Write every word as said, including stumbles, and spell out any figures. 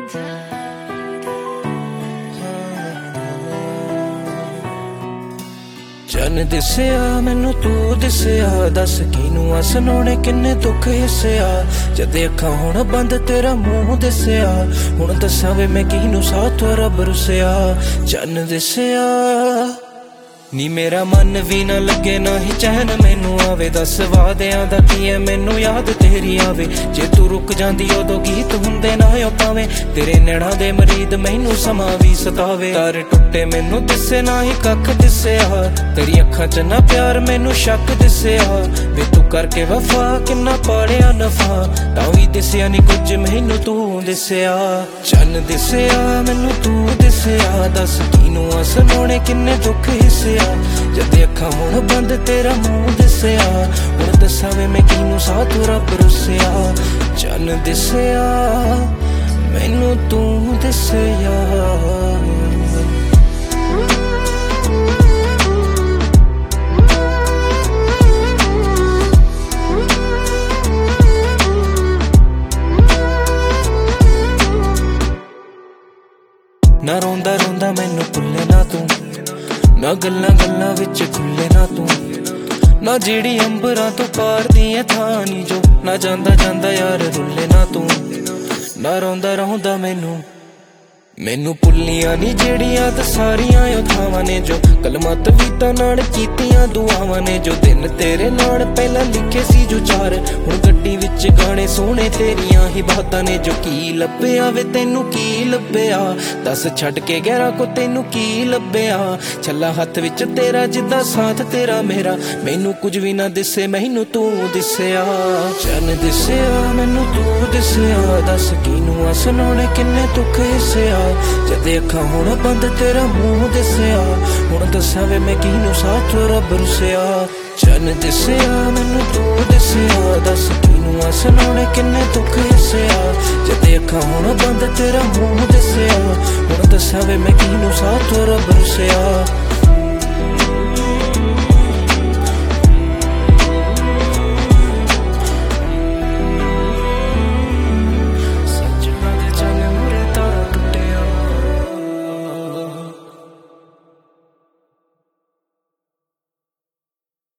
ਚੰਨ ਦਿਸਿਆ ਮੈਨੂੰ ਤੂੰ ਦਿਸਿਆ, दस किनू आ सुनाने किन्ने दुख हिस्सिया। जद अखां हुण बंद तेरा मूंह दिसिया, हुण दस्सां वे मैं किनू साथ रब रुसिया। चंन दिसिया नी मेरा मन भी ना लगे ना ही चैन मैनू आवे, दस वादियां दा की है मैनू याद तेरी आवे। जे तू रुक जांदी उदों गीत हुंदे ना ओ पावे, तेरे नैणां दे मरीद मैनू समा भी सतावे। तारे टुटे मैनू दिसे ना ही कख दिसिया, तेरी अखां च ना प्यार मैनू शक दिसिया। वे तू करके वफा किन्ना पाड़िया नफा, तां वी दिसिया नी कुछ मैनू तू दिसिया। चंन दिसिया मैनू तू दिसिया, दस किनू आ सुनाने किन्ने दुख हिस्सिया। जद अखां हुण बंद तेरा मूंह दिसिया, हुण दस्सां वे मैं किनू साथ रब रुसिया। चंन दिसिया मैनू तू दिसिया। ना रोंदा रोंदा मैनू भुल्ले ना तू, ना गल्लां गल्लां विच खुले ना तू, ना जिहड़ी अंबरां तो पार दी ऐ थानी जो, ना जांदा जांदा यार रुले ना तू। ना रोंदा रोंदा मैनू मैनू भुल्लियां नी जेड़ियां ते सारियां ओ थावां ने जो, कलमां तवीतां नाल कीतियां दुआवां ने जो। दिन तेरे नाल पहला लिखे सी जो चार, हुण गड्डी विच गाने सोहणे तेरियां ही बातां ने जो। की लभ्या वे तैनू की लभ्या, दस छड्ड के गैरां को तैनू की लभ्या। छल्ला हत्थ विच तेरा जिद्दां साथ तेरा मेरा, मैनू कुछ भी ना दिसे मैनू तू दिसिया। चंन दिसिया मैनू तू दिसिया, दस किनू आ सुनाने किन्ने दुख हिस्सिया। जद अखां हुण बंद तेरा मूंह दिसिया, हुण दस्सां वे मैं किनू साथ रब रुसिया। चंन दिसिया मैनू तू दिसिया, दस किनू आ सुनाने किन्ने दुख हिस्सिया। जद अखां हुण बंद तेरा मूंह दिसिया, हुण दस्सां वे मैं किनू साथ रब रुसिया।